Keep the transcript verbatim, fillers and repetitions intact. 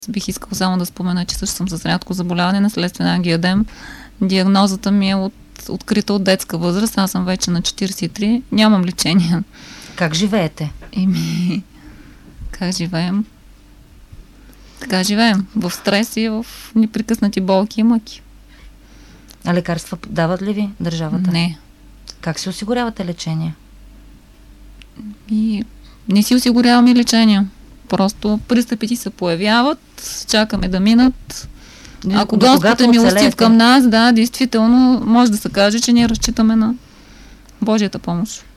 Бих искал само да спомена, че също съм с рядко заболяване, наследствен ангиодем. Диагнозата ми е от, открита от детска възраст. Аз съм вече на четиридесет и три. Нямам лечение. Как живеете? Еми, как живеем? Така живеем. В стрес и в непрекъснати болки и мъки. А лекарства дават ли ви държавата? Не. Как си осигурявате лечение? И не си осигуряваме лечение. Просто пристъпите се появяват, чакаме да минат. Ако Господ е милостив към нас, да, действително може да се каже, че ние разчитаме на Божията помощ.